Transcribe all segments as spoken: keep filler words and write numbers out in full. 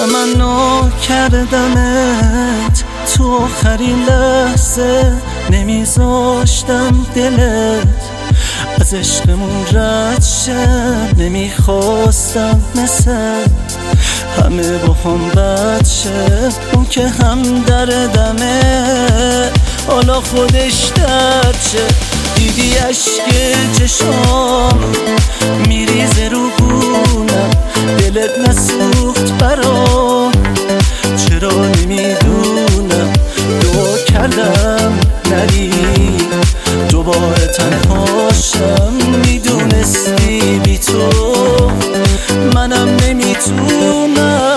تمنا کردمت تو آخرین لحظه، نمیذاشتم دلت از عشقمون رد شه، نمیخواستم مثل همه با هم بد شه. اون که هم دردمه حالا خودش درد شه. دیدی عشق چشام میریزه رو گونم، دلت نسوخت برام چرا نمیدونم. دعا کردم نری دوباره تنهاشم، میدونستی بی تو منم نمیتونم.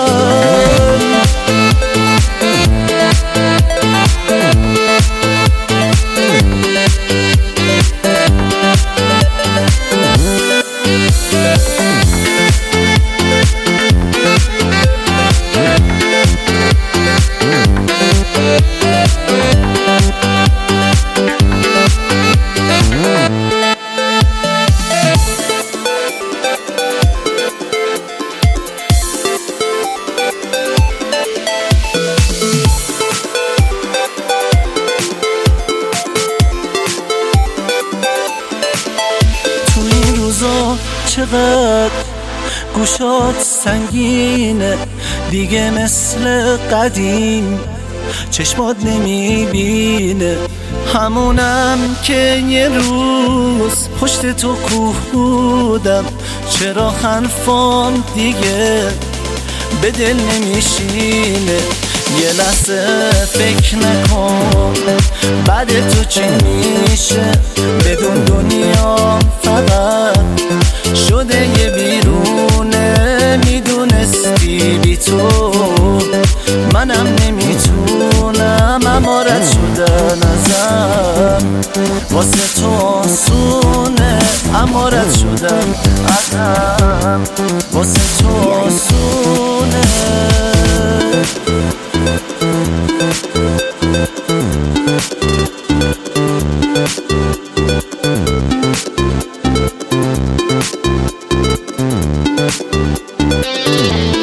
چقدر گوشات سنگینه دیگه مثل قدیم، چشمات نمیبینه همونم که یه روز پشت تو کوه بودم. چرا حرفام دیگه به دل نمیشینه؟ یه لحظه فکر نکن بعد تو چی میشه، بدون دنیا فقط شده یه بیرونه. میدونستی بی تو منم نمیتونم، اما رد شدن ازم واسه تو آسونه، اما رد شدن ازم واسه تو آسونه. Yeah.